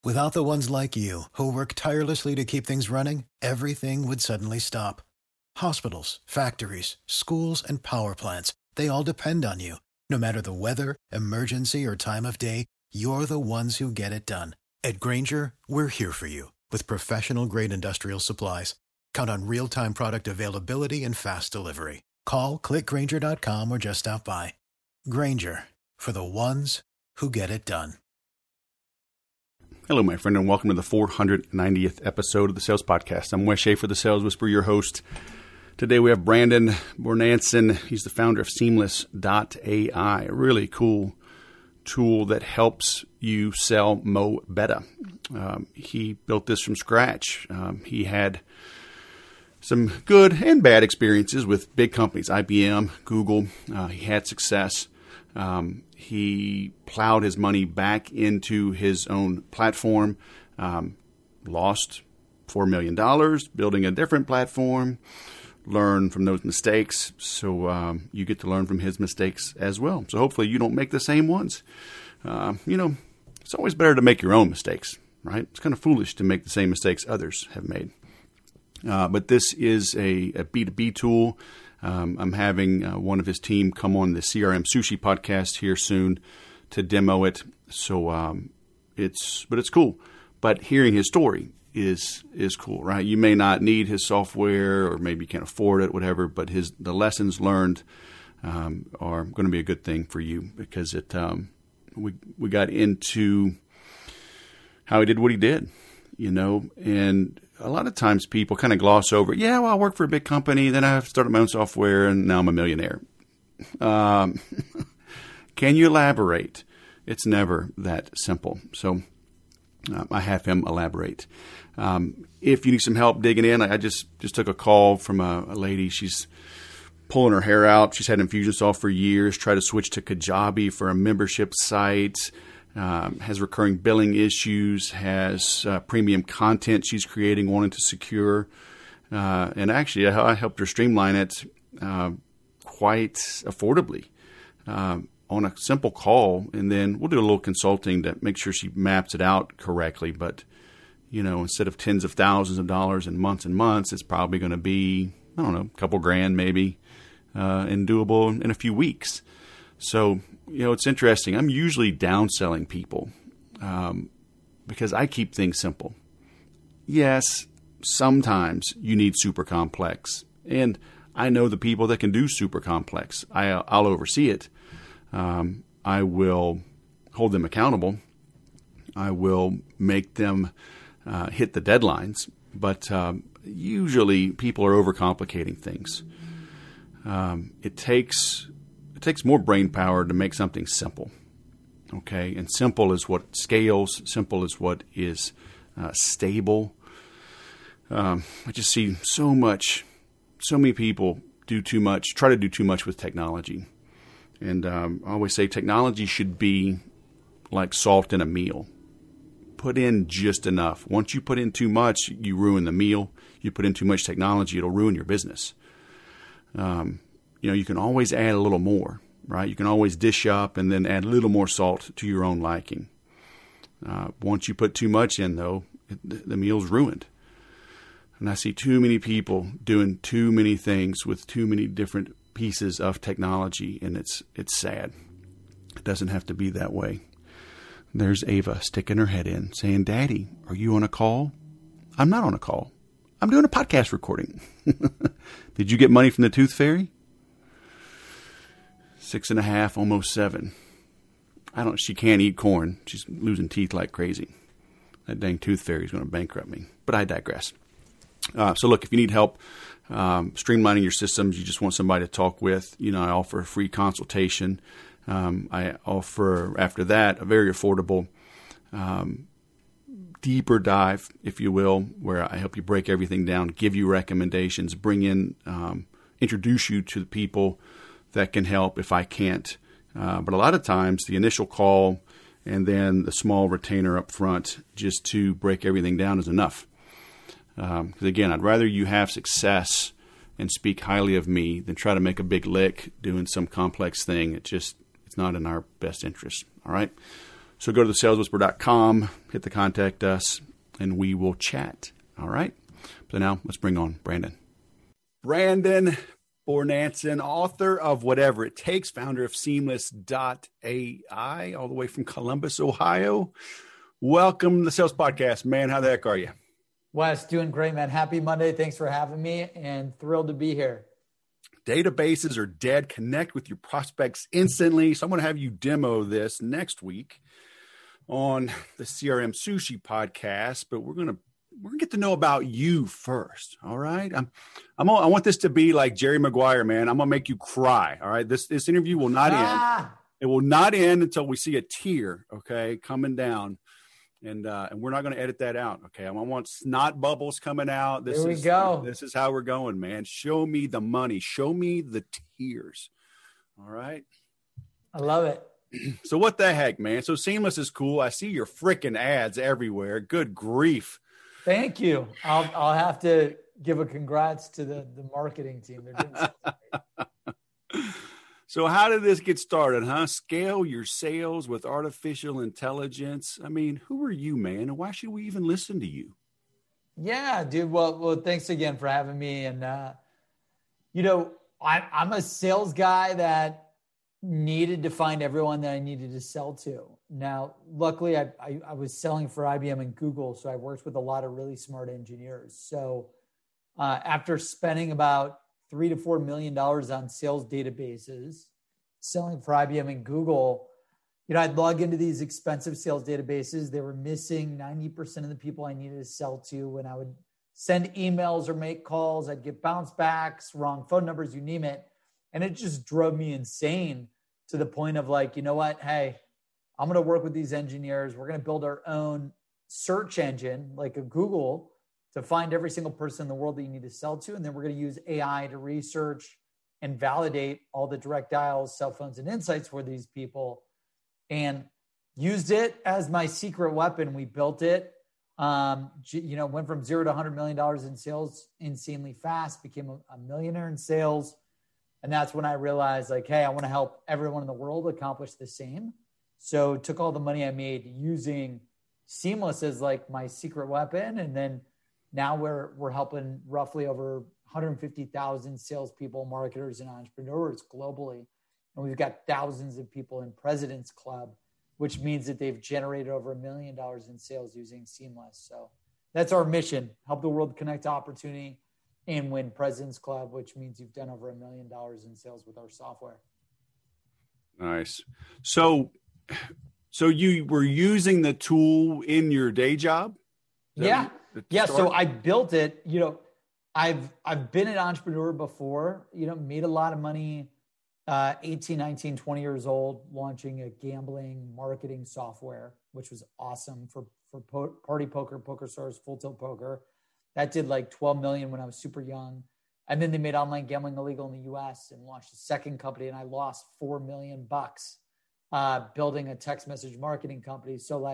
Without the ones like you, who work tirelessly to keep things running, everything would suddenly stop. Hospitals, factories, schools, and power plants, they all depend on you. No matter the weather, emergency, or time of day, you're the ones who get it done. At Grainger, we're here for you with professional-grade industrial supplies. Count on real-time product availability and fast delivery. Call, click Grainger.com, or just stop by. Grainger, for the ones who get it done. Hello, my friend, and welcome to the 490th episode of the Sales Podcast. I'm Wes Schaefer, the Sales Whisperer, your host. Today we have Brandon Bornancin. He's the founder of Seamless.ai, a really cool tool that helps you sell mo better. He built this from scratch. He had some good and bad experiences with big companies, IBM, Google. He had success. He plowed his money back into his own platform, lost $4 million, building a different platform, learn from those mistakes. So you get to learn from his mistakes as well. So hopefully you don't make the same ones. It's always better to make your own mistakes, right? It's kind of foolish to make the same mistakes others have made. But this is a B2B tool. I'm having one of his team come on the CRM Sushi podcast here soon to demo it. So it's cool. But hearing his story is cool, right? You may not need his software, or maybe you can't afford it, whatever. But the lessons learned are going to be a good thing for you, because we got into how he did what he did, and a lot of times people kind of gloss over, I worked for a big company, then I started my own software, and now I'm a millionaire. Can you elaborate? It's never that simple. So I have him elaborate. If you need some help digging in, I just took a call from a lady. She's pulling her hair out. She's had Infusionsoft for years, tried to switch to Kajabi for a membership site. Has recurring billing issues, has premium content she's creating, wanting to secure. And actually, I helped her streamline it quite affordably on a simple call. And then we'll do a little consulting to make sure she maps it out correctly. But, instead of tens of thousands of dollars in months, it's probably going to be, a couple grand maybe, and doable in a few weeks. So, it's interesting. I'm usually downselling people because I keep things simple. Yes, sometimes you need super complex. And I know the people that can do super complex. I'll oversee it. I will hold them accountable. I will make them hit the deadlines. But usually people are overcomplicating things. It takes more brain power to make something simple, okay? And simple is what scales. Simple is what is stable. I just see so many people try to do too much with technology. And I always say technology should be like salt in a meal. Put in just enough. Once you put in too much, you ruin the meal. You put in too much technology, it'll ruin your business. You can always add a little more, right? You can always dish up and then add a little more salt to your own liking. Once you put too much in, though, the meal's ruined. And I see too many people doing too many things with too many different pieces of technology, and it's sad. It doesn't have to be that way. There's Ava sticking her head in, saying, "Daddy, are you on a call?" I'm not on a call. I'm doing a podcast recording. Did you get money from the Tooth Fairy? 6.5, almost 7. She can't eat corn. She's losing teeth like crazy. That dang Tooth Fairy is going to bankrupt me. But I digress. So look, if you need help streamlining your systems, you just want somebody to talk with, I offer a free consultation. I offer, after that, a very affordable, deeper dive, if you will, where I help you break everything down, give you recommendations, bring in, introduce you to the people that can help if I can't. But a lot of times the initial call and then the small retainer up front just to break everything down is enough. Because again, I'd rather you have success and speak highly of me than try to make a big lick doing some complex thing. It's not in our best interest. All right. So go to thesaleswhisperer.com, hit the contact us, and we will chat. All right. So now let's bring on Brandon. Brandon Bornancin, author of Whatever It Takes, founder of Seamless.ai, all the way from Columbus, Ohio. Welcome to the Sales Podcast, man. How the heck are you? Wes, doing great, man. Happy Monday. Thanks for having me and thrilled to be here. Databases are dead. Connect with your prospects instantly. So I'm going to have you demo this next week on the CRM Sushi podcast, but we're going to get to know about you first. All right. I want this to be like Jerry Maguire, man. I'm going to make you cry. All right. This interview will not end. It will not end until we see a tear. Okay. Coming down. And we're not going to edit that out. Okay. I want snot bubbles coming out. Here we go. This is how we're going, man. Show me the money. Show me the tears. All right. I love it. So what the heck, man? So Seamless is cool. I see your freaking ads everywhere. Good grief. Thank you. I'll have to give a congrats to the marketing team. They're doing something. So how did this get started, huh? Scale your sales with artificial intelligence. I mean, who are you, man? And why should we even listen to you? Yeah, dude. Well, thanks again for having me. And, I'm a sales guy that needed to find everyone that I needed to sell to. Now, luckily, I was selling for IBM and Google, so I worked with a lot of really smart engineers. So after spending about $3 to $4 million on sales databases, selling for IBM and Google, I'd log into these expensive sales databases. They were missing 90% of the people I needed to sell to. When I would send emails or make calls, I'd get bounce backs, wrong phone numbers, you name it. And it just drove me insane to the point of like, you know what? Hey, I'm going to work with these engineers. We're going to build our own search engine like a Google to find every single person in the world that you need to sell to. And then we're going to use AI to research and validate all the direct dials, cell phones, and insights for these people. And used it as my secret weapon. We built it, went from 0 to $100 million in sales insanely fast, became a millionaire in sales. And that's when I realized like, hey, I want to help everyone in the world accomplish the same. So took all the money I made using Seamless as like my secret weapon. And then now we're helping roughly over 150,000 salespeople, marketers, and entrepreneurs globally. And we've got thousands of people in President's Club, which means that they've generated over $1 million in sales using Seamless. So that's our mission, help the world connect to opportunity and win President's Club, which means you've done over $1 million in sales with our software. Nice. So you were using the tool in your day job? Yeah. So I built it. I've been an entrepreneur before, made a lot of money, 18, 19, 20 years old, launching a gambling marketing software, which was awesome for Party Poker, PokerStars, Full Tilt Poker. That did like 12 million when I was super young. And then they made online gambling illegal in the US and launched a second company. And I lost $4 million building a text message marketing company. So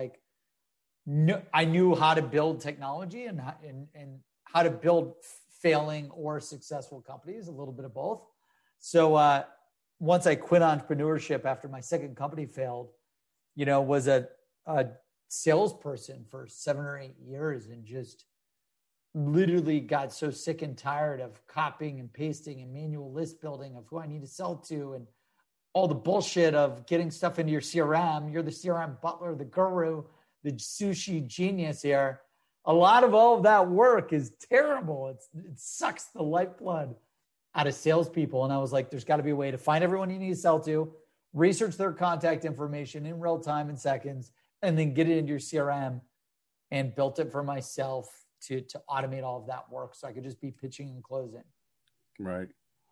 I knew how to build technology and how to build failing or successful companies, a little bit of both. So once I quit entrepreneurship after my second company failed, was a salesperson for 7 or 8 years and just literally got so sick and tired of copying and pasting and manual list building of who I need to sell to and all the bullshit of getting stuff into your CRM. You're the CRM butler, the guru, the sushi genius here. A lot of all of that work is terrible. It sucks the lifeblood out of salespeople. And I was like, there's got to be a way to find everyone you need to sell to, research their contact information in real time in seconds, and then get it into your CRM, and built it for myself to automate all of that work so I could just be pitching and closing. Right.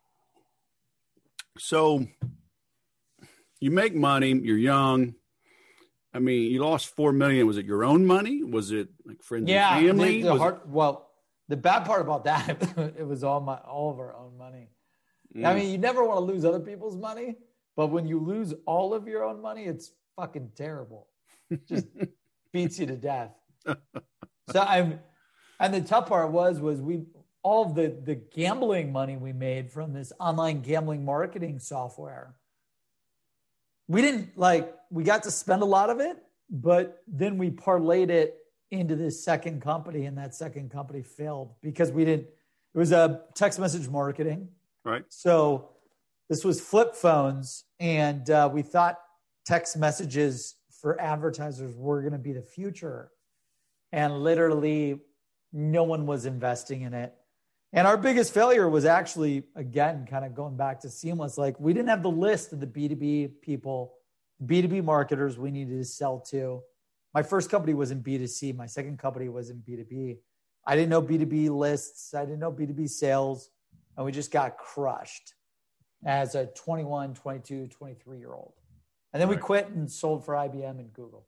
So you make money, you're young. I mean, you lost $4 million. Was it your own money? Was it like friends and family? The bad part about that, it was all of our own money. I mean, you never want to lose other people's money, but when you lose all of your own money, it's fucking terrible. It just beats you to death. And the tough part was all of the gambling money we made from this online gambling marketing software. We got to spend a lot of it, But then we parlayed it into this second company, and that second company failed because it was a text message marketing. Right. So this was flip phones, and we thought text messages for advertisers were going to be the future. And literally no one was investing in it. And our biggest failure was actually, again, kind of going back to Seamless. Like, we didn't have the list of the B2B people, B2B marketers we needed to sell to. My first company was in B2C. My second company was in B2B. I didn't know B2B lists. I didn't know B2B sales. And we just got crushed as a 21, 22, 23-year-old. And then we quit and sold for IBM and Google.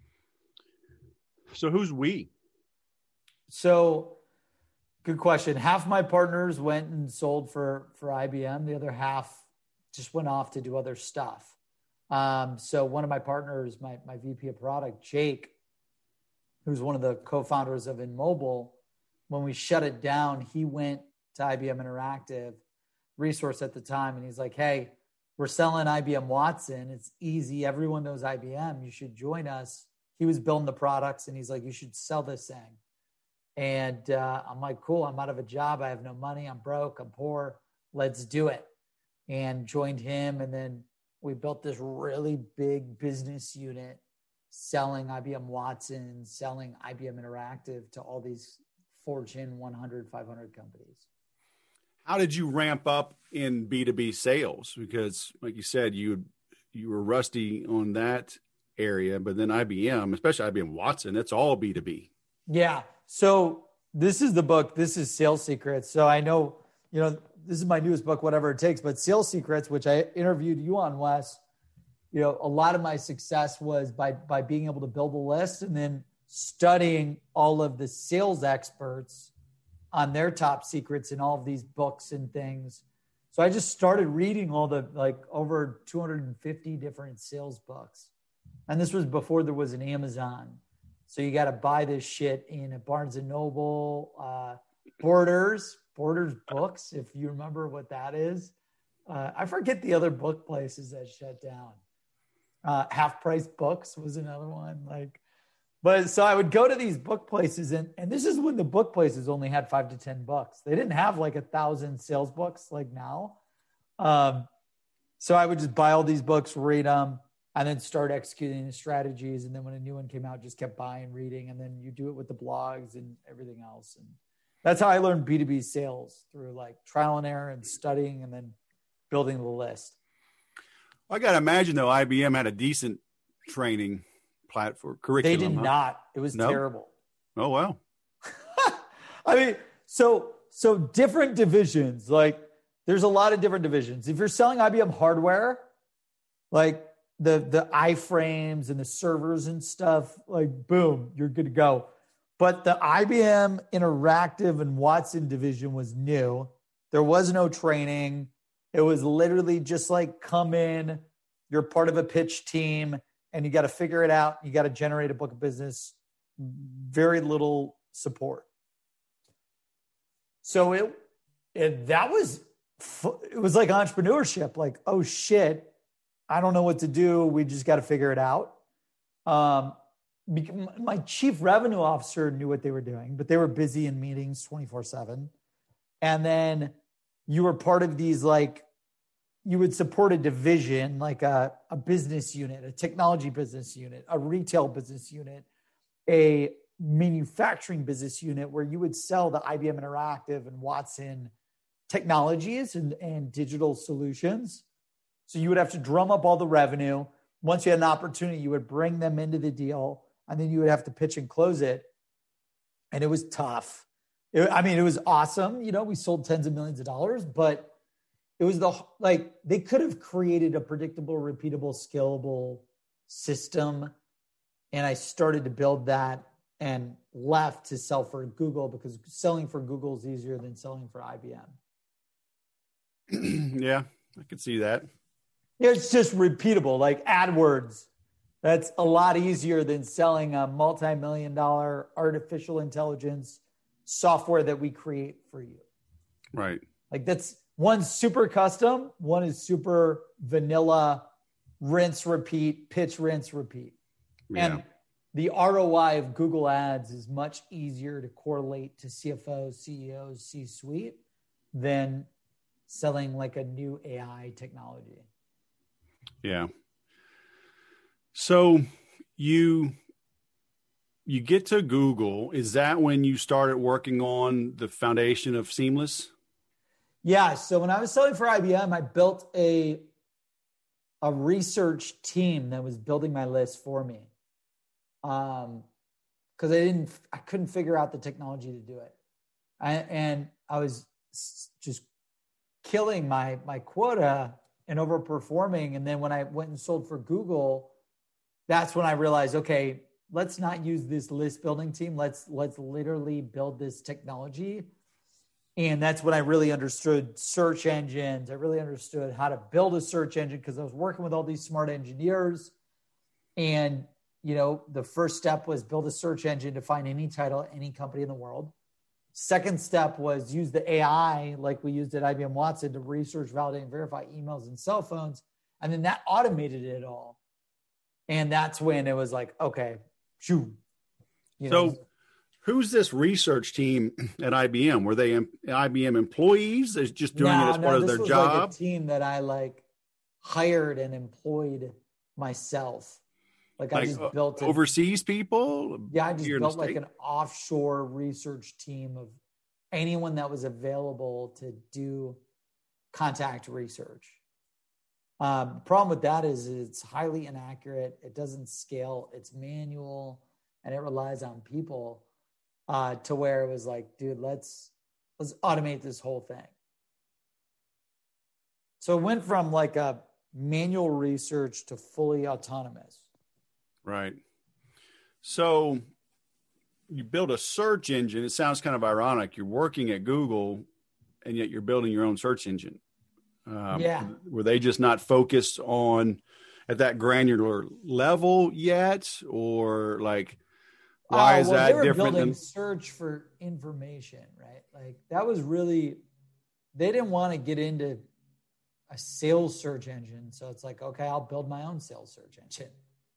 So who's we? So good question. Half my partners went and sold for IBM. The other half just went off to do other stuff. So one of my partners, my VP of product, Jake, who's one of the co-founders of InMobile, when we shut it down, he went to IBM Interactive Resource at the time. And he's like, hey, we're selling IBM Watson. It's easy. Everyone knows IBM. You should join us. He was building the products and he's like, you should sell this thing. And I'm like, cool. I'm out of a job. I have no money. I'm broke. I'm poor. Let's do it. And joined him. And then we built this really big business unit selling IBM Watson, selling IBM Interactive to all these Fortune 100, 500 companies. How did you ramp up in B2B sales? Because like you said, you were rusty on that area, but then IBM, especially IBM Watson, that's all B2B. Yeah. So this is the book. This is Sales Secrets. So I know, this is my newest book, whatever it takes, but Sales Secrets, which I interviewed you on, Wes, a lot of my success was by being able to build a list and then studying all of the sales experts on their top secrets in all of these books and things. So I just started reading all the over 250 different sales books. And this was before there was an Amazon. So you got to buy this shit in a Barnes and Noble, Borders Books, if you remember what that is. I forget the other book places that shut down. Half Price Books was another one. But so I would go to these book places, and this is when the book places only had 5 to 10 books. They didn't have 1,000 sales books like now. So I would just buy all these books, read them, and then start executing the strategies. And then when a new one came out, just kept buying, reading, and then you do it with the blogs and everything else. And that's how I learned B2B sales, through trial and error and studying and then building the list. I got to imagine, though, IBM had a decent training platform curriculum. They did not. It was terrible. Oh, wow. I mean, so different divisions, there's a lot of different divisions. If you're selling IBM hardware, the iframes and the servers and stuff, boom, you're good to go. But the IBM Interactive and Watson division was new. There was no training. It was literally just come in, you're part of a pitch team, and you got to figure it out. You got to generate a book of business, very little support. So it was like entrepreneurship, oh shit, I don't know what to do. We just got to figure it out. My chief revenue officer knew what they were doing, but they were busy in meetings 24/7. And then you were part of these, you would support a division, a business unit, a technology business unit, a retail business unit, a manufacturing business unit, where you would sell the IBM Interactive and Watson technologies and digital solutions. So you would have to drum up all the revenue. Once you had an opportunity, you would bring them into the deal, and then you would have to pitch and close it. And it was tough. It was awesome. We sold tens of millions of dollars, but it was they could have created a predictable, repeatable, scalable system. And I started to build that and left to sell for Google, because selling for Google is easier than selling for IBM. Yeah, I could see that. It's just repeatable, like AdWords. That's a lot easier than selling a multi-million-dollar artificial intelligence software that we create for you. Right. That's one's super custom, one is super vanilla, rinse, repeat, pitch, rinse, repeat. Yeah. And the ROI of Google Ads is much easier to correlate to CFOs, CEOs, C-suite than selling like a new AI technology. Yeah. So you get to Google. Is that when you started working on the foundation of Seamless? Yeah. So when I was selling for IBM, I built a research team that was building my list for me. Because I couldn't figure out the technology to do it. And I was just killing my quota and overperforming. And then when I went and sold for Google, that's when I realized, okay, let's not use this list building team. Let's literally build this technology. And that's when I really understood search engines. I really understood how to build a search engine because I was working with all these smart engineers. And, the first step was build a search engine to find any title, any company in the world. Second step was use the AI like we used at IBM Watson to research, validate, and verify emails and cell phones. And then that automated it all. And that's when it was like, okay, shoo. So who's this research team at IBM? Were they IBM employees? They're just doing it as part of their job? Like a team that I hired and employed myself. Like I just built overseas people? Yeah, I just built like an offshore research team of anyone that was available to do contact research. The problem with that is it's highly inaccurate. It doesn't scale. It's manual, and it relies on people to where it was like, dude, let's automate this whole thing. So it went from like a manual research to fully autonomous. Right. So you build a search engine. It sounds kind of ironic. You're working at Google, and yet you're building your own search engine. Were they just not focused on at that granular level yet, or like why is that different? They were building search for information, right? Like that was really, they didn't want to get into a sales search engine, so it's like, okay, I'll build my own sales search engine.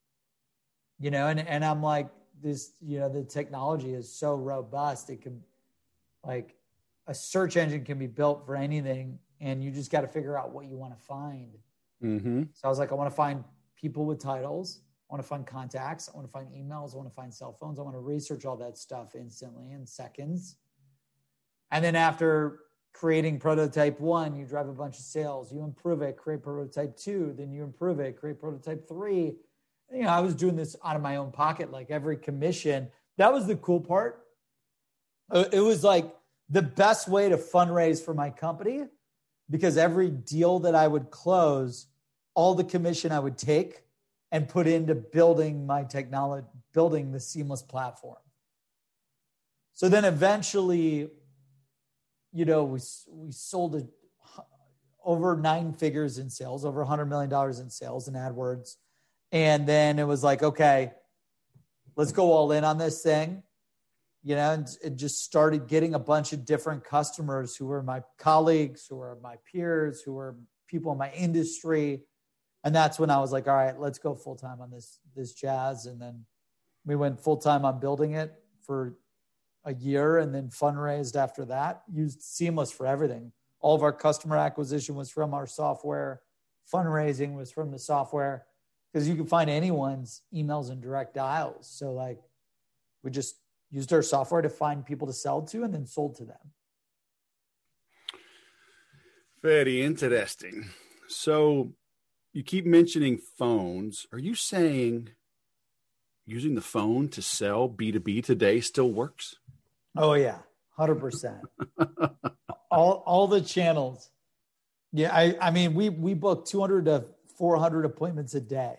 And I'm like, this, the technology is so robust. It can, like, a search engine can be built for anything, and you just got to figure out what you want to find. Mm-hmm. So I was like, I want to find people with titles. I want to find contacts. I want to find emails. I want to find cell phones. I want to research all that stuff instantly in seconds. And then after creating prototype 1, you drive a bunch of sales. You improve it, create prototype 2. Then you improve it, create prototype 3. I was doing this out of my own pocket, like every commission. That was the cool part. It was like the best way to fundraise for my company, because every deal that I would close, all the commission I would take and put into building my technology, building the Seamless platform. So then eventually, we sold over 9 figures in sales, over $100 million in sales in AdWords. And then it was like, okay, let's go all in on this thing. And it just started getting a bunch of different customers who were my colleagues, who were my peers, who were people in my industry. And that's when I was like, all right, let's go full-time on this jazz. And then we went full-time on building it for a year, and then fundraised after that, used Seamless for everything. All of our customer acquisition was from our software. Fundraising was from the software, because you can find anyone's emails and direct dials. So like we just used our software to find people to sell to and then sold to them. Very interesting. So you keep mentioning phones. Are you saying using the phone to sell B2B today still works? Oh yeah, 100%. all the channels. Yeah, I mean, we book 200 to 400 appointments a day,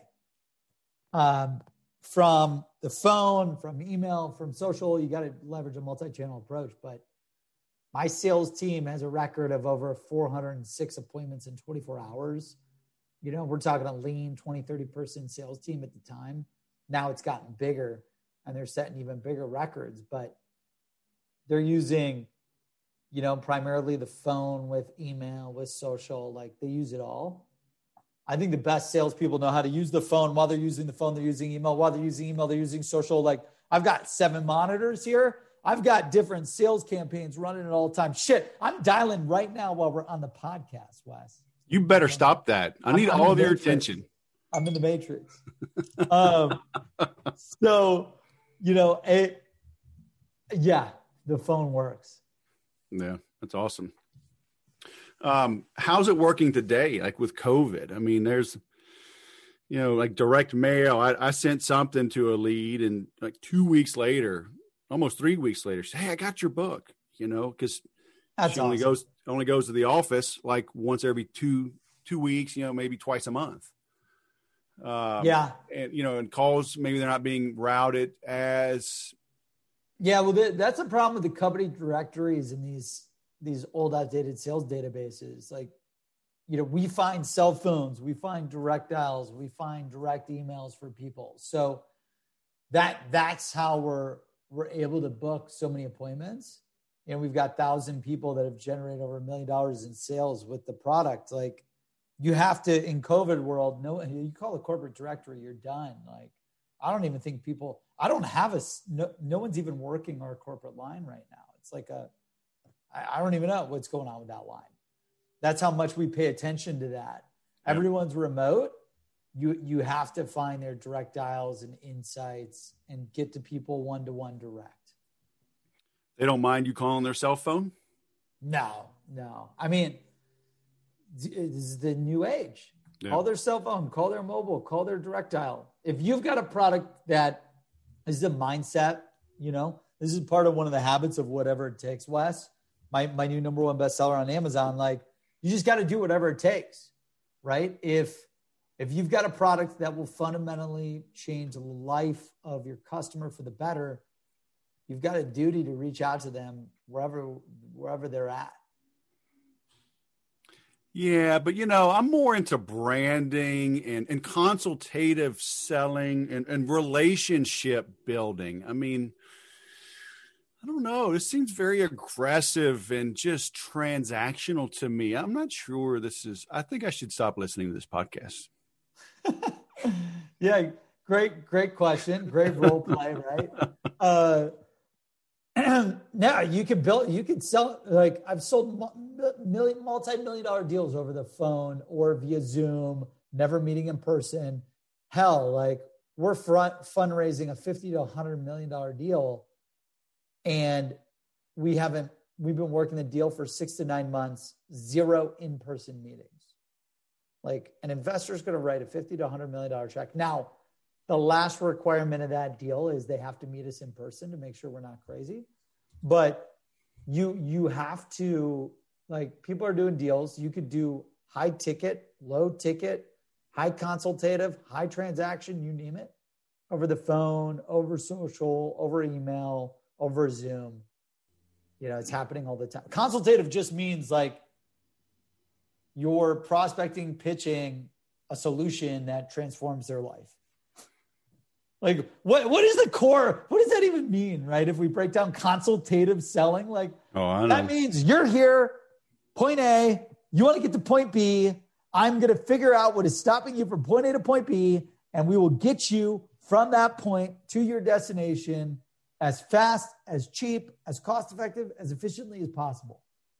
from the phone, from email, from social. You got to leverage a multi-channel approach. But my sales team has a record of over 406 appointments in 24 hours. We're talking a lean 20, 30 person sales team at the time. Now it's gotten bigger, and they're setting even bigger records. But they're using, primarily the phone with email, with social. Like they use it all. I think the best salespeople know how to use the phone. While they're using the phone, they're using email. While they're using email, they're using social. Like, I've got 7 monitors here. I've got different sales campaigns running at all the time. Shit, I'm dialing right now while we're on the podcast, Wes. You better stop that. I need all of your attention. I'm in the Matrix. So, the phone works. Yeah, that's awesome. How's it working today? Like with COVID? I mean, there's, like direct mail. I sent something to a lead, and like 2 weeks later, almost 3 weeks later, she said, "Hey, I got your book," because she only goes to the office like once every two weeks, maybe twice a month. And calls, maybe they're not being routed as. Yeah, well, that's a problem with the company directories and these old outdated sales databases. Like, we find cell phones, we find direct dials, we find direct emails for people. So that's how we're able to book so many appointments. We've got 1,000 people that have generated over $1 million in sales with the product. Like, you have to, in COVID world, you call a corporate directory, you're done. Like, I don't even think no one's even working our corporate line right now. It's like I don't even know what's going on with that line. That's how much we pay attention to that. Yep. Everyone's remote. You have to find their direct dials and insights and get to people one-to-one direct. They don't mind you calling their cell phone? No. I mean, this is the new age. Yeah. Call their cell phone, call their mobile, call their direct dial. If you've got a product that is a mindset, this is part of one of the habits of whatever it takes, Wes. My new #1 bestseller on Amazon, like, you just got to do whatever it takes, right? If you've got a product that will fundamentally change the life of your customer for the better, you've got a duty to reach out to them wherever they're at. Yeah, but I'm more into branding and consultative selling and relationship building. I mean, I don't know. This seems very aggressive and just transactional to me. I'm not sure I think I should stop listening to this podcast. Yeah, great question. Great role play, right? Now you can sell, like, I've sold multi-million-dollar deals over the phone or via Zoom, never meeting in person. Hell, like, we're fundraising a $50 to $100 million deal, and we've been working the deal for 6 to 9 months, 0 in-person meetings. Like, an investor is going to write a $50 to $100 million check. Now, the last requirement of that deal is they have to meet us in person to make sure we're not crazy. But you have to, like, people are doing deals. You could do high ticket, low ticket, high consultative, high transaction, you name it, over the phone, over social, over email, over Zoom. It's happening all the time. Consultative just means, like, you're prospecting, pitching a solution that transforms their life. Like, what is the core? What does that even mean, right? If we break down consultative selling, like, that means you're here, point A, you want to get to point B. I'm going to figure out what is stopping you from point A to point B, and we will get you from that point to your destination as fast, as cheap, as cost effective, as efficiently as possible.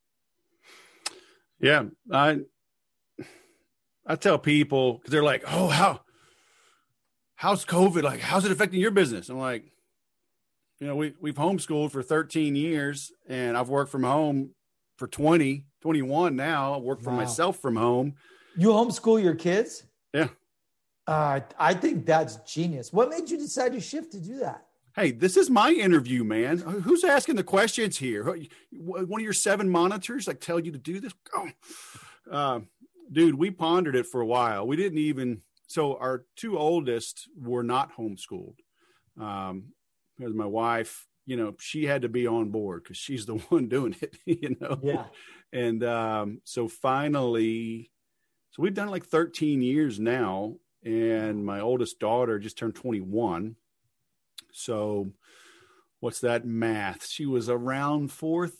Yeah, I tell people, because they're like, "Oh, how's COVID? Like, how's it affecting your business?" I'm like, we've homeschooled for 13 years, and I've worked from home for 21 now. I work for myself from home. You homeschool your kids? Yeah. I think that's genius. What made you decide to shift to do that? Hey, this is my interview, man. Who's asking the questions here? One of your 7 monitors like tell you to do this? Dude, we pondered it for a while. We didn't even. So our 2 oldest were not homeschooled because my wife, she had to be on board because she's the one doing it, Yeah. And so finally, we've done it like 13 years now, and my oldest daughter just turned 21. So what's that math? She was around 4th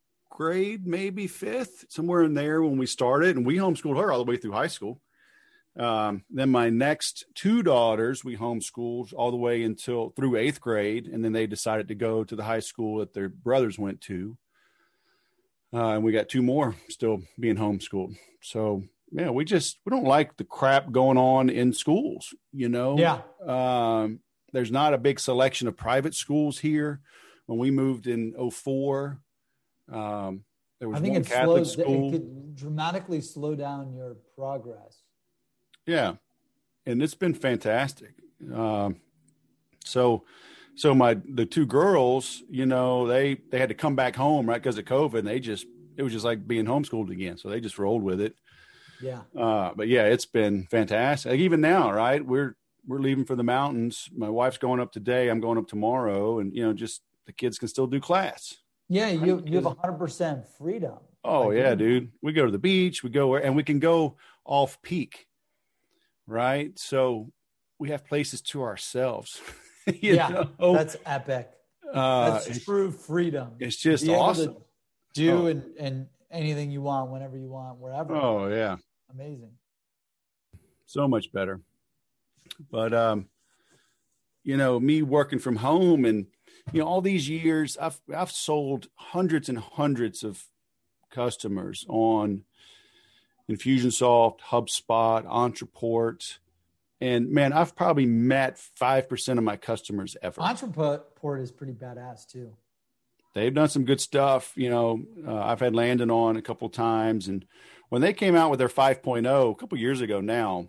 grade, maybe 5th, somewhere in there when we started, and we homeschooled her all the way through high school. Then my next two daughters, we homeschooled all the way through 8th grade. And then they decided to go to the high school that their brothers went to. And we got two more still being homeschooled. So yeah, we don't like the crap going on in schools, Yeah. There's not a big selection of private schools here. When we moved in 2004, there was one Catholic school. It could dramatically slow down your progress. Yeah. And it's been fantastic. So the two girls, they had to come back home, right, because of COVID, and it was just like being homeschooled again. So they just rolled with it. Yeah. But yeah, it's been fantastic. Like even now, right, we're leaving for the mountains. My wife's going up today. I'm going up tomorrow, and just the kids can still do class. Yeah, you have 100% freedom. Oh yeah, dude. We go to the beach. We go and we can go off peak, right? So we have places to ourselves. That's epic. That's true freedom. It's just awesome. Do and anything you want, whenever you want, wherever. Oh yeah, amazing. So much better. But me working from home and all these years, I've sold hundreds and hundreds of customers on Infusionsoft, HubSpot, Ontraport. And man, I've probably met 5% of my customers ever. Ontraport is pretty badass too. They've done some good stuff. I've had Landon on a couple of times. And when they came out with their 5.0 a couple of years ago now,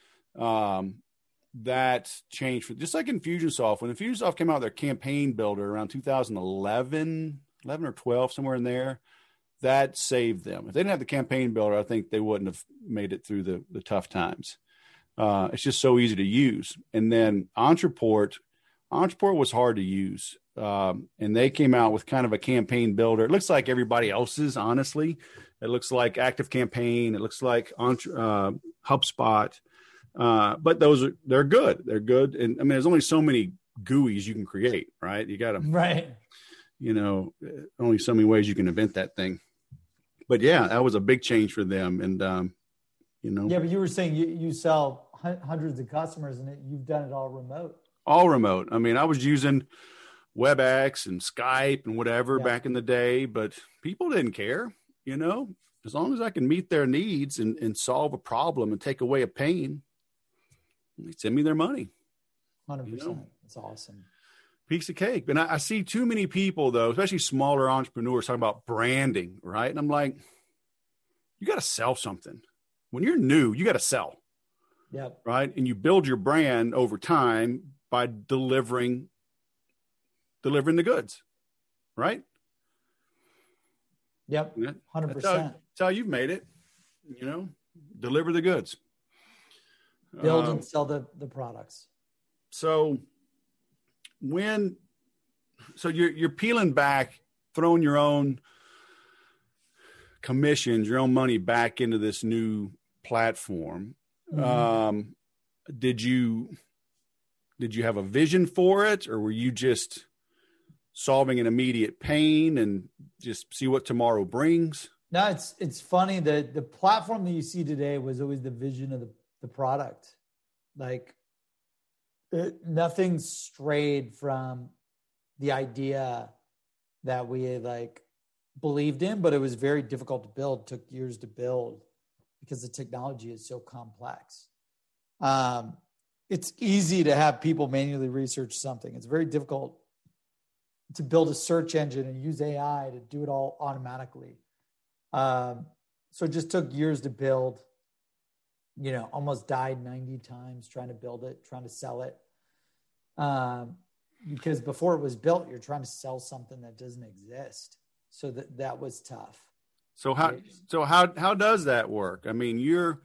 that changed. Just like Infusionsoft. When Infusionsoft came out with their campaign builder around 2011 or 12, somewhere in there, that saved them. If they didn't have the campaign builder, I think they wouldn't have made it through the tough times. It's just so easy to use. And then Ontraport was hard to use. And they came out with kind of a campaign builder. It looks like everybody else's, honestly. It looks like ActiveCampaign. It looks like HubSpot. But they're good. They're good. And I mean, there's only so many GUIs you can create, right? You got to, right. Only so many ways you can invent that thing. But yeah, that was a big change for them. And, Yeah, but you were saying you sell hundreds of customers and you've done it all remote. All remote. I mean, I was using WebEx and Skype and whatever back in the day, but people didn't care, as long as I can meet their needs and solve a problem and take away a pain, they send me their money. 100%. That's awesome. Piece of cake. And I see too many people, though, especially smaller entrepreneurs, talking about branding, right? And I'm like, you got to sell something. When you're new, you got to sell. Yep. Right. And you build your brand over time by delivering the goods. Right. Yep. 100%. That's how you've made it, deliver the goods. Build and sell the products. So you're peeling back, throwing your own commissions, your own money back into this new platform. Mm-hmm. Did you have a vision for it, or were you just solving an immediate pain and just see what tomorrow brings? No, it's funny that the platform that you see today was always the vision of the product. Like nothing strayed from the idea that we believed in, but it was very difficult to build, took years to build because the technology is so complex. It's easy to have people manually research something. It's very difficult to build a search engine and use AI to do it all automatically. So it just took years to build, almost died 90 times trying to build it, trying to sell it. Because before it was built, you're trying to sell something that doesn't exist. So that was tough. So how does that work? I mean,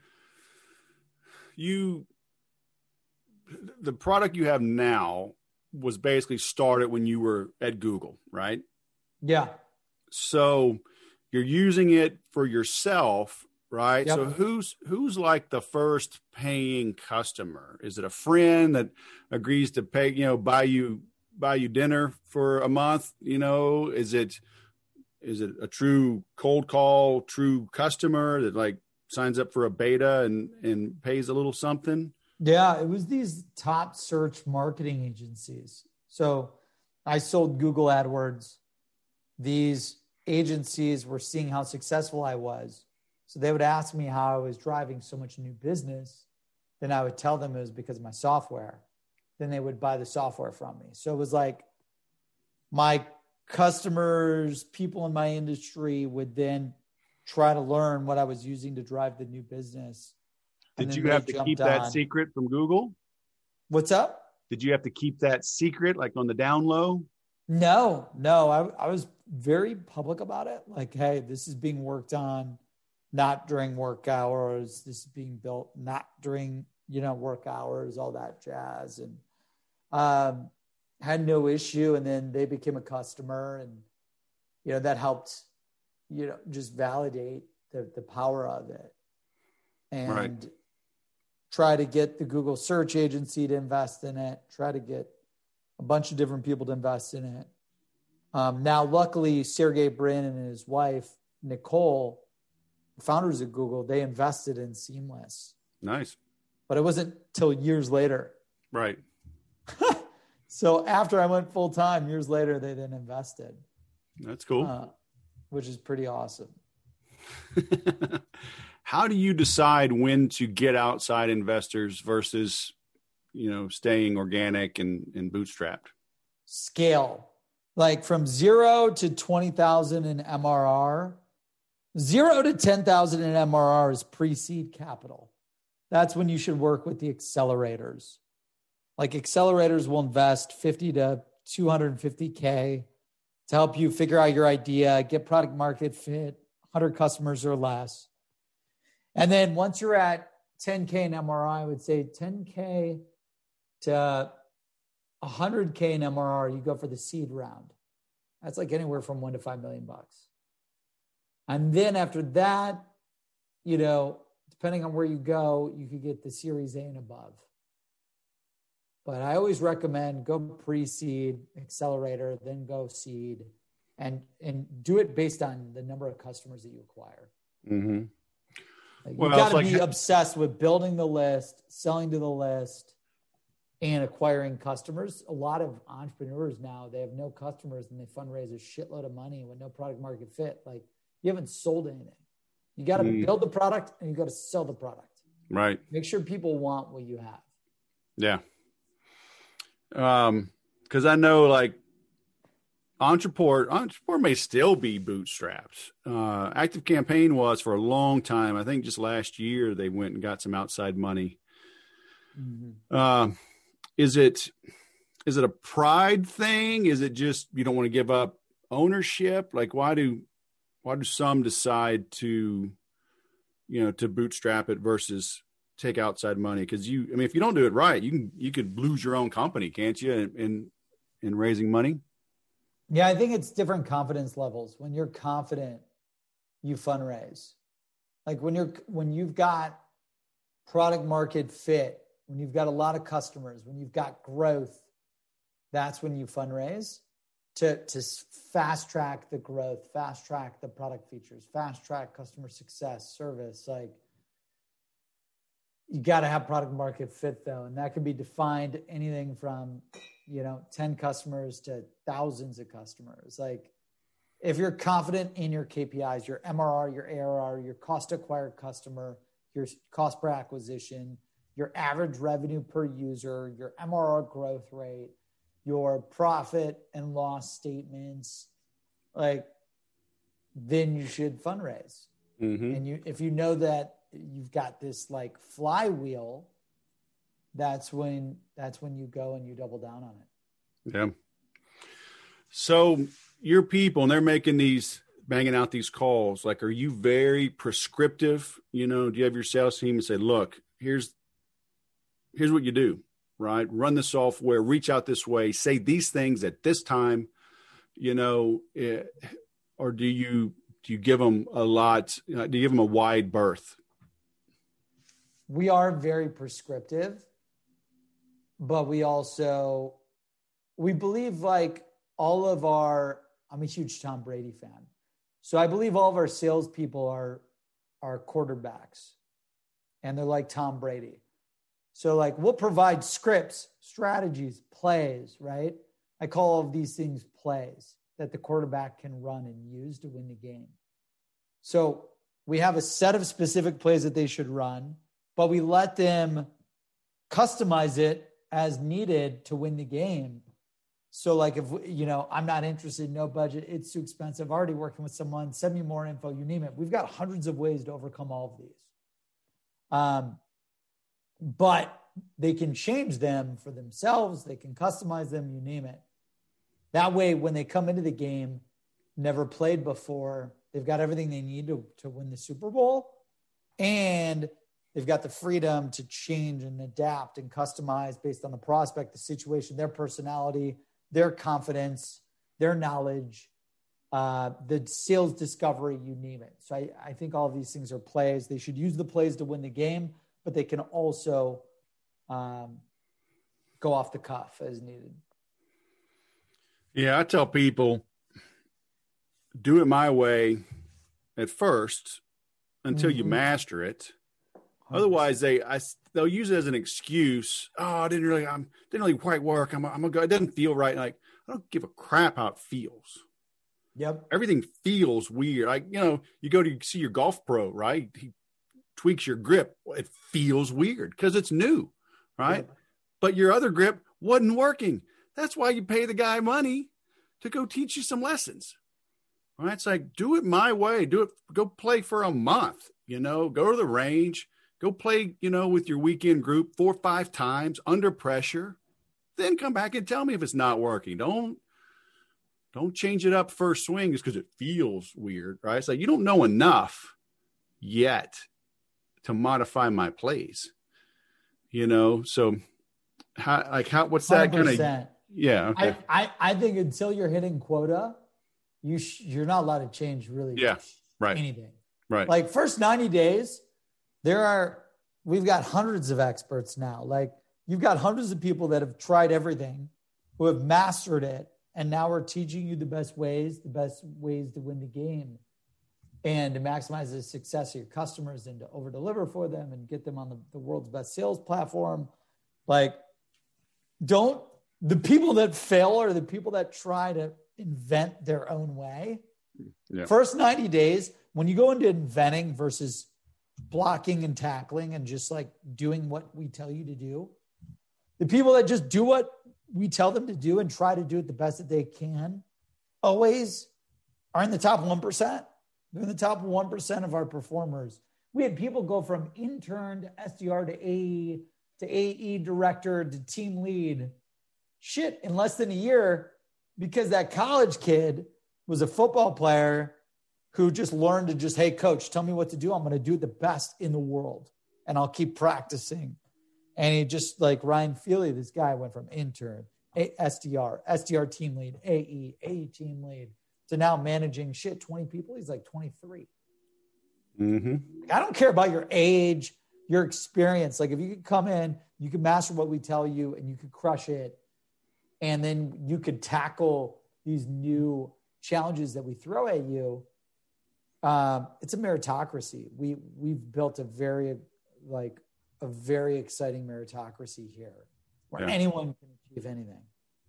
the product you have now was basically started when you were at Google, right? Yeah. So you're using it for yourself, right? Yep. So who's like the first paying customer? Is it a friend that agrees to pay, buy you dinner for a month? Is it a true cold call, true customer that signs up for a beta and pays a little something? Yeah, it was these top search marketing agencies. So I sold Google AdWords. These agencies were seeing how successful I was. So they would ask me how I was driving so much new business. Then I would tell them it was because of my software. Then they would buy the software from me. So it was like my customers, people in my industry would then try to learn what I was using to drive the new business. Did you have to keep that secret from Google? What's up? Did you have to keep that secret, like on the down low? No. I was very public about it. Like, hey, this is being worked on not during work hours. This is being built not during, work hours, all that jazz. And had no issue. And then they became a customer, and, that helped, just validate the power of it. And right. Try to get the Google search agency to invest in it, try to get a bunch of different people to invest in it. Now, luckily, Sergey Brin and his wife, Nicole, founders of Google, they invested in Seamless. Nice. But it wasn't till years later. Right. So after I went full time, years later, they then invested. That's cool. Which is pretty awesome. How do you decide when to get outside investors versus, staying organic and bootstrapped? Scale. Like from 0 to 20,000 in MRR, 0 to 10,000 in MRR is pre-seed capital. That's when you should work with the accelerators. Like accelerators will invest 50 to 250K to help you figure out your idea, get product market fit, 100 customers or less. And then once you're at 10K in MRR, I would say 10K to 100K in MRR, you go for the seed round. That's like anywhere from $1 to $5 million. And then after that, depending on where you go, you could get the Series A and above. But I always recommend go pre-seed, accelerator, then go seed, and do it based on the number of customers that you acquire. Mm-hmm. You got to be obsessed with building the list, selling to the list, and acquiring customers. A lot of entrepreneurs now, they have no customers and they fundraise a shitload of money with no product market fit. Like, you haven't sold anything. You got to build the product and you got to sell the product. Right. Make sure people want what you have. Yeah. Because I know, like, Entreport may still be bootstrapped. Active Campaign was for a long time. I think just last year they went and got some outside money. Mm-hmm. Is it a pride thing? Is it just you don't want to give up ownership? Like, why do some decide to bootstrap it versus take outside money? Because if you don't do it right, you could lose your own company, can't you? In raising money. Yeah, I think it's different confidence levels. When you're confident, you fundraise. Like when you've got product market fit, when you've got a lot of customers, when you've got growth, that's when you fundraise to fast track the growth, fast track the product features, fast track customer success, service. Like, you got to have product market fit though. And that can be defined anything from 10 customers to thousands of customers. Like, if you're confident in your KPIs, your MRR, your ARR, your cost to acquire customer, your cost per acquisition, your average revenue per user, your MRR growth rate, your profit and loss statements, like, then you should fundraise. Mm-hmm. And if you know that you've got this like flywheel, that's when you go and you double down on it. Yeah. So your people, and they're banging out these calls, like, are you very prescriptive? Do you have your sales team and say, look, here's what you do, right? Run the software, reach out this way, say these things at this time, or do you give them a lot? Do you give them a wide berth? We are very prescriptive, but we believe like I'm a huge Tom Brady fan. So I believe all of our salespeople are are quarterbacks, and they're like Tom Brady. So like we'll provide scripts, strategies, plays, right? I call all of these things plays that the quarterback can run and use to win the game. So we have a set of specific plays that they should run, but we let them customize it as needed to win the game. So like if, I'm not interested, no budget, it's too expensive, already working with someone, send me more info, you name it. We've got hundreds of ways to overcome all of these. But they can change them for themselves. They can customize them, you name it. That way, when they come into the game, never played before, they've got everything they need to win the Super Bowl. And they've got the freedom to change and adapt and customize based on the prospect, the situation, their personality, their confidence, their knowledge, the sales discovery, you name it. So I think all of these things are plays. They should use the plays to win the game, but they can also go off the cuff as needed. Yeah, I tell people, do it my way at first until you master it. 100%. Otherwise, they'll use it as an excuse. Oh, didn't really quite work. I'm gonna go. It doesn't feel right. Like, I don't give a crap how it feels. Yep. Everything feels weird. Like, you go to see your golf pro, right? He tweaks your grip. It feels weird because it's new, right? Yeah. But your other grip wasn't working. That's why you pay the guy money to go teach you some lessons. All right. It's like, do it my way. Do it. Go play for a month, go to the range, go play, with your weekend group 4 or 5 times under pressure, then come back and tell me if it's not working. Don't change it up first swing just because it feels weird, right? It's like, you don't know enough yet to modify my plays, so what's that kind of, yeah. Okay. I think until you're hitting quota, you're not allowed to change really anything. Right. Like first 90 days, we've got hundreds of experts now. Like you've got hundreds of people that have tried everything, who have mastered it. And now we're teaching you the best ways to win the game and to maximize the success of your customers and to over deliver for them and get them on the world's best sales platform. Like the people that fail are the people that try to invent their own way. Yeah. First 90 days, when you go into inventing versus blocking and tackling and just like doing what we tell you to do, the people that just do what we tell them to do and try to do it the best that they can always are in the top 1%. They're in the top 1% of our performers. We had people go from intern to SDR to AE to AE director to team lead in less than a year because that college kid was a football player who just learned to just, hey, coach, tell me what to do. I'm going to do it the best in the world, and I'll keep practicing. And he just like Ryan Feely, this guy went from intern, SDR team lead, AE team lead, to now managing 20 people. He's like 23. Mm-hmm. I don't care about your age, your experience. Like if you could come in, you could master what we tell you and you could crush it. And then you could tackle these new challenges that we throw at you. It's a meritocracy. We've built a very exciting meritocracy here where anyone can achieve anything.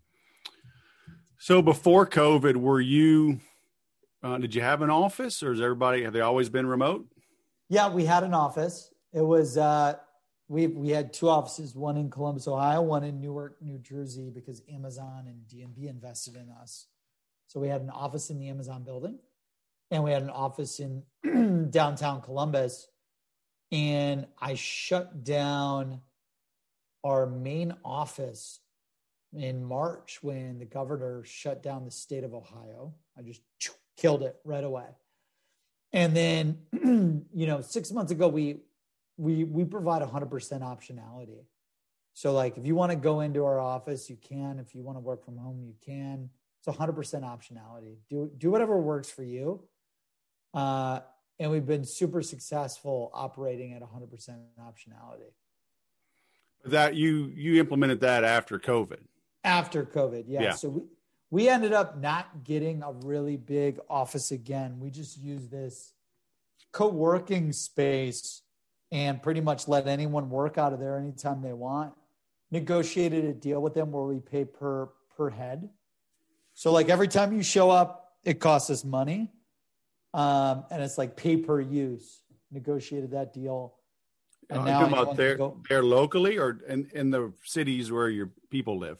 So before COVID, were you, did you have an office or have they always been remote? Yeah, we had an office. It was, we had 2 offices, one in Columbus, Ohio, one in Newark, New Jersey, because Amazon and D&B invested in us. So we had an office in the Amazon building and we had an office in downtown Columbus. And I shut down our main office in March when the governor shut down the state of Ohio. I just killed it right away. And then, 6 months ago, we provide 100% optionality. So like, if you want to go into our office, you can. If you want to work from home, you can. It's 100% optionality. Do whatever works for you. And we've been super successful operating at 100% optionality. That you implemented that after COVID. After COVID, yeah. So we ended up not getting a really big office again. We just used this co-working space and pretty much let anyone work out of there anytime they want. Negotiated a deal with them where we pay per head. So like every time you show up, it costs us money. And it's like pay per use. Negotiated that deal. And now about there locally or in the cities where your people live?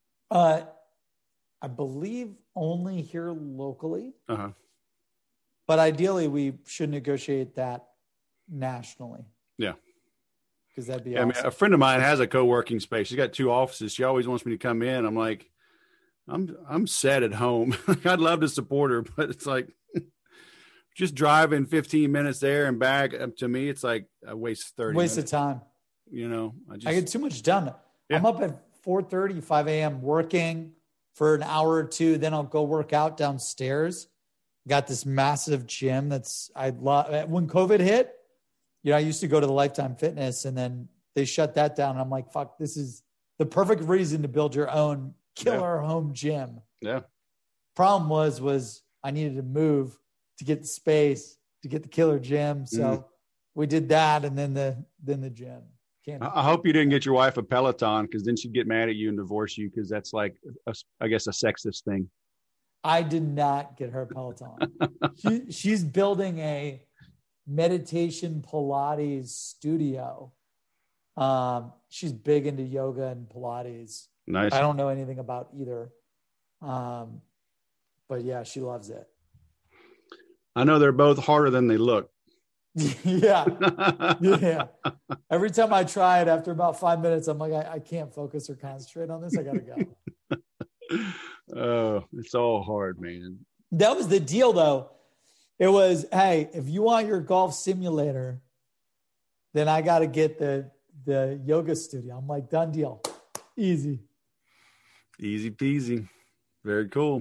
I believe only here locally. Uh-huh. But ideally, we should negotiate that nationally. Yeah. Because that'd be awesome. I mean, a friend of mine has a co-working space. She's got 2 offices. She always wants me to come in. I'm like, I'm set at home. I'd love to support her, but it's like just driving 15 minutes there and back. To me, it's like a waste 30 Waste minutes. of time. You know, I get too much done. Yeah. I'm up at 4:30, 5 a.m. working for an hour or two. Then I'll go work out downstairs. Got this massive gym I love. When COVID hit, I used to go to the Lifetime Fitness and then they shut that down. And I'm like, fuck, this is the perfect reason to build your own killer home gym. Yeah. Problem was I needed to move to get the space to get the killer gym. So we did that. And then the gym. I hope you didn't get your wife a Peloton because then she'd get mad at you and divorce you because that's like, I guess, a sexist thing. I did not get her a Peloton. She's building a meditation Pilates studio. She's big into yoga and Pilates. Nice. I don't know anything about either. But yeah, she loves it. I know they're both harder than they look. Yeah. Every time I try it, after about 5 minutes, I'm like, I can't focus or concentrate on this. I got to go. Oh, it's all hard, man. That was the deal, though. It was, hey, if you want your golf simulator, then I got to get the yoga studio. I'm like, done deal. Easy. Easy peasy. Very cool.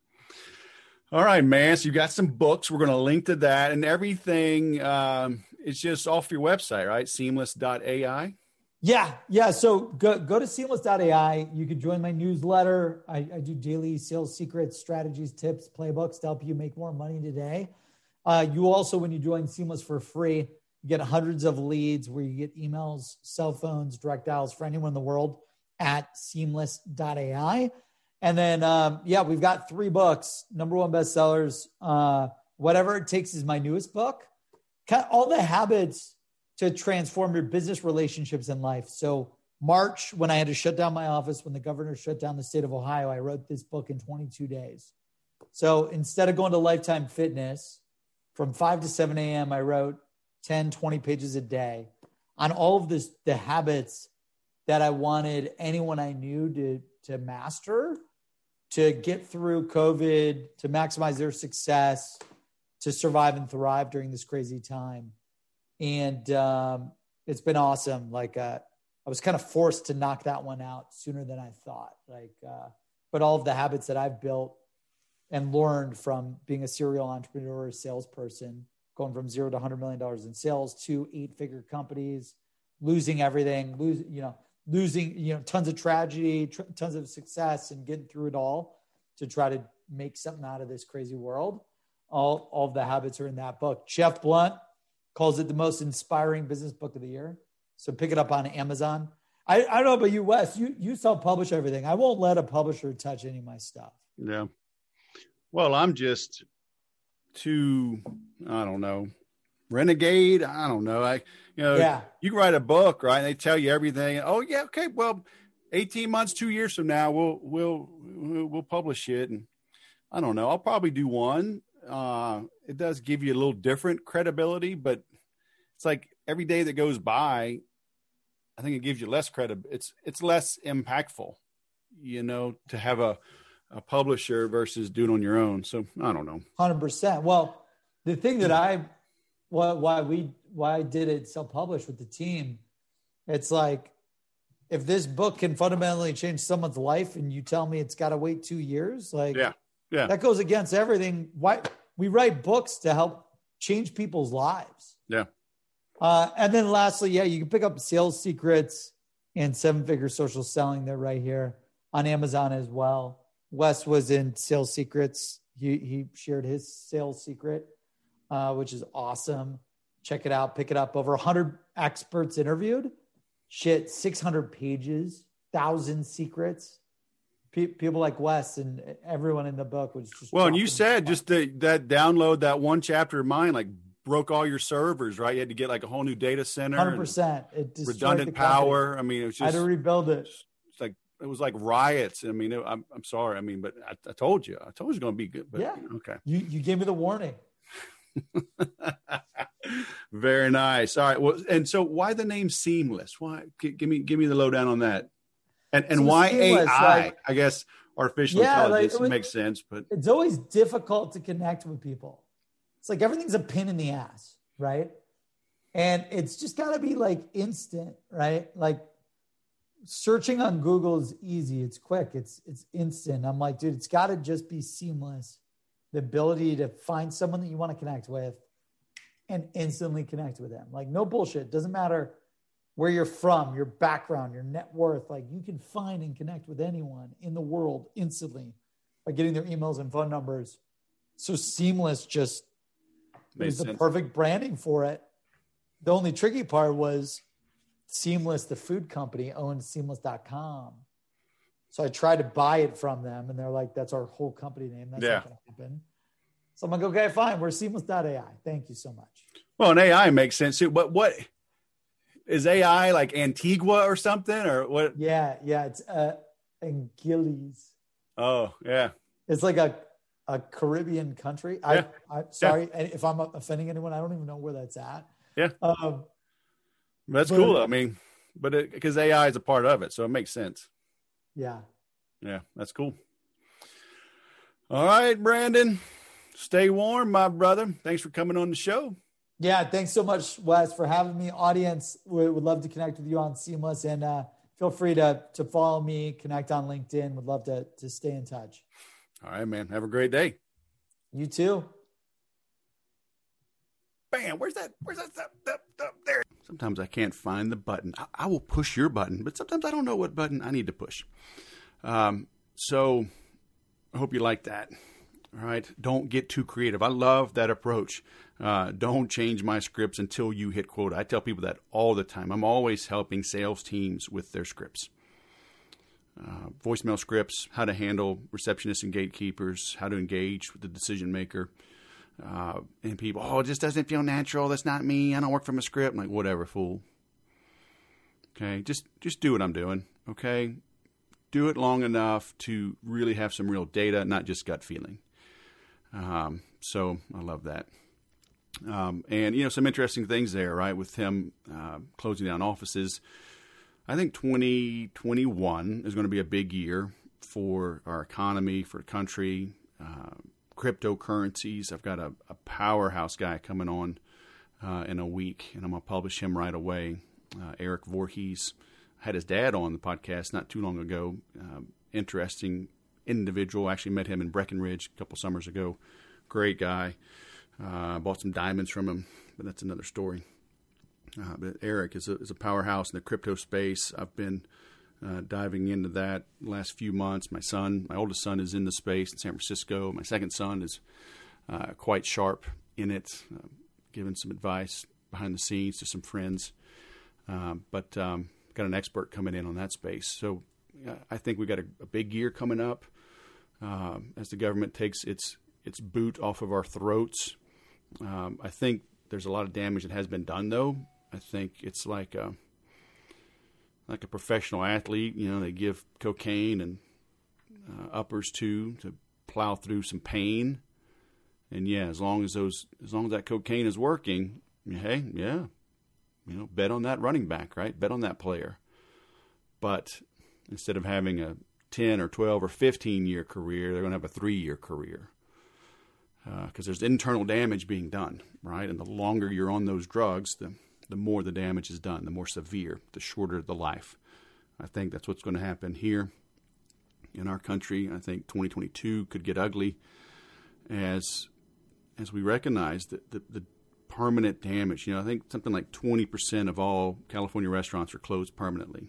All right, man. So you got some books. We're going to link to that and everything. It's just off your website, right? Seamless.ai. Yeah. So go to seamless.ai. You can join my newsletter. I do daily sales secrets, strategies, tips, playbooks to help you make more money today. You also, when you join Seamless for free, you get hundreds of leads where you get emails, cell phones, direct dials for anyone in the world at seamless.ai. And then, we've got 3 books, #1 bestsellers. Whatever It Takes is my newest book. All the habits to transform your business relationships in life. So March, when I had to shut down my office, when the governor shut down the state of Ohio, I wrote this book in 22 days. So instead of going to Lifetime Fitness from 5 to 7 a.m., I wrote 10, 20 pages a day on all of the habits that I wanted anyone I knew to master, to get through COVID, to maximize their success, to survive and thrive during this crazy time. And it's been awesome. Like I was kind of forced to knock that one out sooner than I thought. But all of the habits that I've built and learned from being a serial entrepreneur, a salesperson, going from 0 to $100 million in sales to 8-figure companies, losing everything, losing tons of tragedy, tons of success, and getting through it all to try to make something out of this crazy world. All of the habits are in that book. Jeff Blunt calls it the most inspiring business book of the year. So pick it up on Amazon. I don't know about you, Wes. You self-publish everything. I won't let a publisher touch any of my stuff. Yeah. Well, I'm just too, I don't know, renegade. I don't know. You can write a book, right? And they tell you everything. Oh yeah. Okay. Well, 18 months, 2 years from now, we'll publish it. And I don't know. I'll probably do one. It does give you a little different credibility, but it's like every day that goes by, I think it gives you less credibility. It's less impactful, to have a publisher versus doing on your own. So I don't know. 100%. Well, the thing that why I did it self-published with the team, it's like, if this book can fundamentally change someone's life and you tell me it's got to wait 2 years, that goes against everything. Why we write books to help change people's lives. Yeah. And then lastly, you can pick up Sales Secrets and 7-Figure Social Selling. They're right here on Amazon as well. Wes was in Sales Secrets. He shared his sales secret. which is awesome. Check it out. Pick it up. Over 100 experts interviewed. 600 pages, 1,000 secrets. People like Wes and everyone in the book was just. Well, and you said just that download, that one chapter of mine, like broke all your servers, right? You had to get like a whole new data center. 100%. It destroyed redundant power. I mean, it was just. I had to rebuild it. It's like it was like riots. I mean, I'm sorry. I mean, but I told you it's going to be good. But, yeah. Okay. You gave me the warning. Very nice. All right. Well, and so why the name Seamless? Why? Give me the lowdown on that. And so why Seamless, AI? I guess artificial intelligence makes sense, but it's always difficult to connect with people. It's like everything's a pain in the ass, right? And it's just got to be like instant, right? Like searching on Google is easy. It's quick. It's instant. I'm like, dude, it's got to just be seamless. The ability to find someone that you want to connect with and instantly connect with them. Like no bullshit. Doesn't matter where you're from, your background, your net worth. Like you can find and connect with anyone in the world instantly by getting their emails and phone numbers. So Seamless just was the perfect branding for it. The only tricky part was Seamless, the food company, owned Seamless.com. So I tried to buy it from them, and they're like, that's our whole company name. That's not going to happen. So I'm like, okay, fine. We're Seamless.ai. Thank you so much. Well, and AI makes sense too. But what is AI, like Antigua or something, or what? Yeah. It's Anguilles. Oh, yeah. It's like a Caribbean country. Yeah. I'm sorry if I'm offending anyone. I don't even know where that's at. Yeah. That's cool. I mean, but because AI is a part of it, so it makes sense. Yeah. Yeah, that's cool. All right, Brandon. Stay warm, my brother. Thanks for coming on the show. Yeah, thanks so much, Wes, for having me. Audience, would love to connect with you on Seamless, and feel free to follow me, connect on LinkedIn. Would love to stay in touch. All right, man. Have a great day. You too. Bam. Where's that there? Sometimes I can't find the button. I will push your button, but sometimes I don't know what button I need to push. So I hope you like that. All right. Don't get too creative. I love that approach. Don't change my scripts until you hit quota. I tell people that all the time. I'm always helping sales teams with their scripts. Voicemail scripts, how to handle receptionists and gatekeepers, how to engage with the decision maker. And people, it just doesn't feel natural. That's not me. I don't work from a script. I'm like, whatever, fool. Okay, just do what I'm doing. Okay, do it long enough to really have some real data, not just gut feeling. So I love that. And some interesting things there, right? With him closing down offices. I think 2021 is going to be a big year for our economy, for the country. Cryptocurrencies. I've got a powerhouse guy coming on in a week, and I'm going to publish him right away. Eric Voorhees. I had his dad on the podcast not too long ago. Interesting individual. I actually met him in Breckenridge a couple summers ago. Great guy. Bought some diamonds from him, but that's another story. But Eric is a powerhouse in the crypto space. I've been diving into that the last few months. My oldest son is in the space in San Francisco. My second son is quite sharp in it, giving some advice behind the scenes to some friends. But got an expert coming in on that space. So I think we got a big year coming up as the government takes its boot off of our throats. I think there's a lot of damage that has been done, though. I think it's like a professional athlete. They give cocaine and uppers to plow through some pain. And yeah, as long as that cocaine is working, hey, yeah, bet on that running back, right? Bet on that player. But instead of having a 10 or 12 or 15 year career, they're going to have a 3-year career. Because there's internal damage being done, right? And the longer you're on those drugs, the more the damage is done, the more severe, the shorter the life. I think that's what's going to happen here in our country. I think 2022 could get ugly as we recognize that the permanent damage. I think something like 20% of all California restaurants are closed permanently.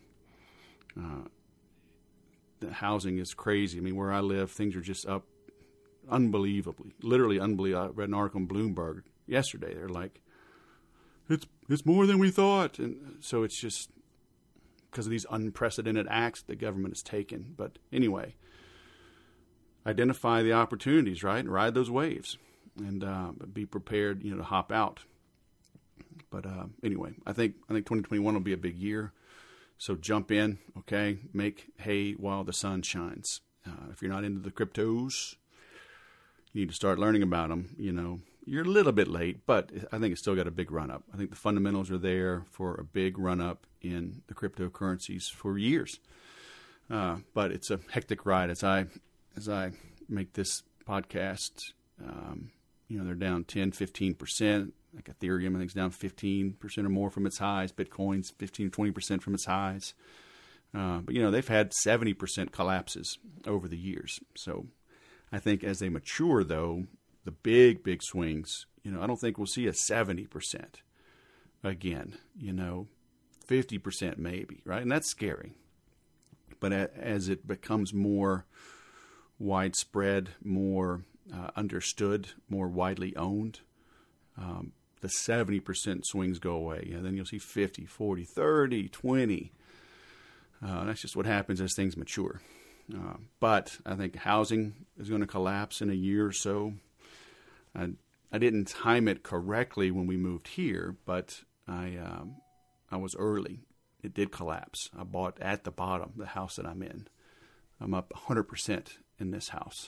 The housing is crazy. I mean, where I live, things are just up unbelievably, literally unbelievable. I read an article on Bloomberg yesterday. They're like, it's more than we thought. And so it's just because of these unprecedented acts the government has taken. But anyway, identify the opportunities, right? And ride those waves and be prepared, to hop out. But anyway, I think 2021 will be a big year. So jump in, okay? Make hay while the sun shines. If you're not into the cryptos, you need to start learning about them. You're a little bit late, but I think it's still got a big run-up. I think the fundamentals are there for a big run-up in the cryptocurrencies for years. But it's a hectic ride as I make this podcast. They're down 10, 15%. Like Ethereum, I think, is down 15% or more from its highs. Bitcoin's 15, 20% from its highs. But they've had 70% collapses over the years. So I think as they mature, though, the big swings, I don't think we'll see a 70% again, 50% maybe, right? And that's scary. But as it becomes more widespread, more understood, more widely owned, the 70% swings go away. Then you'll see 50, 40, 30, 20. That's just what happens as things mature. But I think housing is going to collapse in a year or so. I didn't time it correctly when we moved here, but I was early. It did collapse. I bought at the bottom, the house that I'm in. I'm up 100% in this house.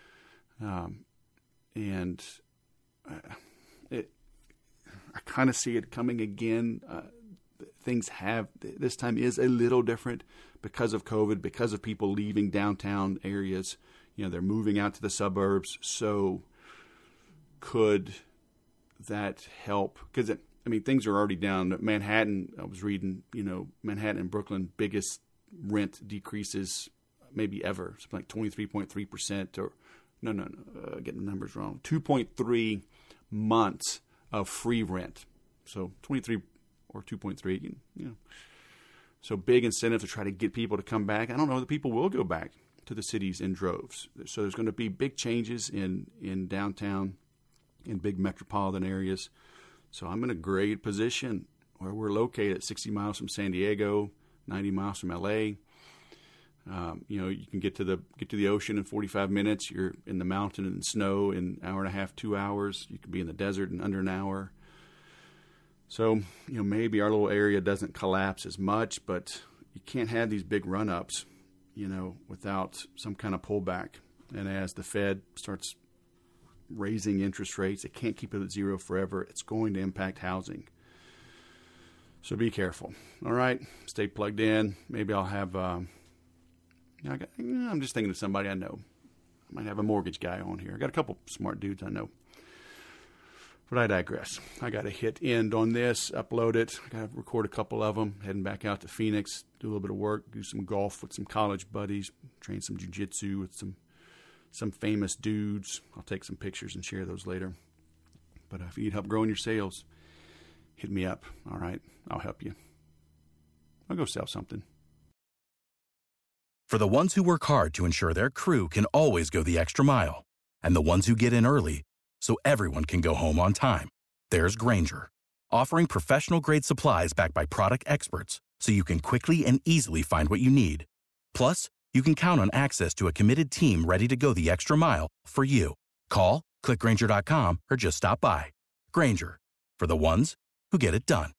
And I kind of see it coming again. This time is a little different because of COVID, because of people leaving downtown areas. They're moving out to the suburbs. So could that help? Because, things are already down. Manhattan, I was reading, Manhattan and Brooklyn, biggest rent decreases maybe ever. Something like 23.3% or, getting the numbers wrong. 2.3 months of free rent. So 23 or 2.3, So big incentive to try to get people to come back. I don't know that people will go back to the cities in droves. So there's going to be big changes in downtown, in big metropolitan areas. So I'm in a great position where we're located 60 miles from San Diego, 90 miles from LA. You can get to the ocean in 45 minutes. You're in the mountain and snow in an hour and a half, 2 hours. You can be in the desert in under an hour. So, maybe our little area doesn't collapse as much, but you can't have these big run-ups, without some kind of pullback. And as the Fed starts raising interest rates, it can't keep it at zero forever. It's going to impact housing. So be careful. All right, stay plugged in. Maybe I'll have... I'm just thinking of somebody I know. I might have a mortgage guy on here. I got a couple smart dudes I know. But I digress. I got to hit end on this, upload it. I got to record a couple of them. Heading back out to Phoenix, do a little bit of work, do some golf with some college buddies, train some jiu-jitsu with some famous dudes. I'll take some pictures and share those later. But if you need help growing your sales, hit me up. All right, I'll help you. I'll go sell something. For the ones who work hard to ensure their crew can always go the extra mile, and the ones who get in early so everyone can go home on time, there's Grainger, offering professional-grade supplies backed by product experts so you can quickly and easily find what you need. Plus, you can count on access to a committed team ready to go the extra mile for you. Call, click Grainger.com, or just stop by. Grainger, for the ones who get it done.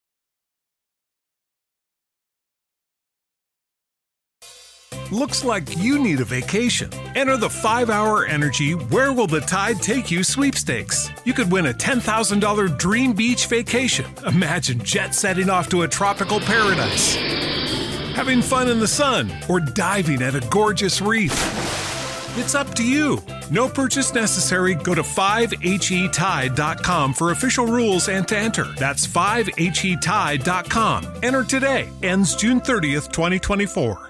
Looks like you need a vacation. Enter the 5-Hour Energy Where Will the Tide Take You sweepstakes. You could win a $10,000 dream beach vacation. Imagine jet setting off to a tropical paradise, having fun in the sun, or diving at a gorgeous reef. It's up to you. No purchase necessary. Go to 5HETide.com for official rules and to enter. That's 5HETide.com. Enter today. Ends June 30th, 2024.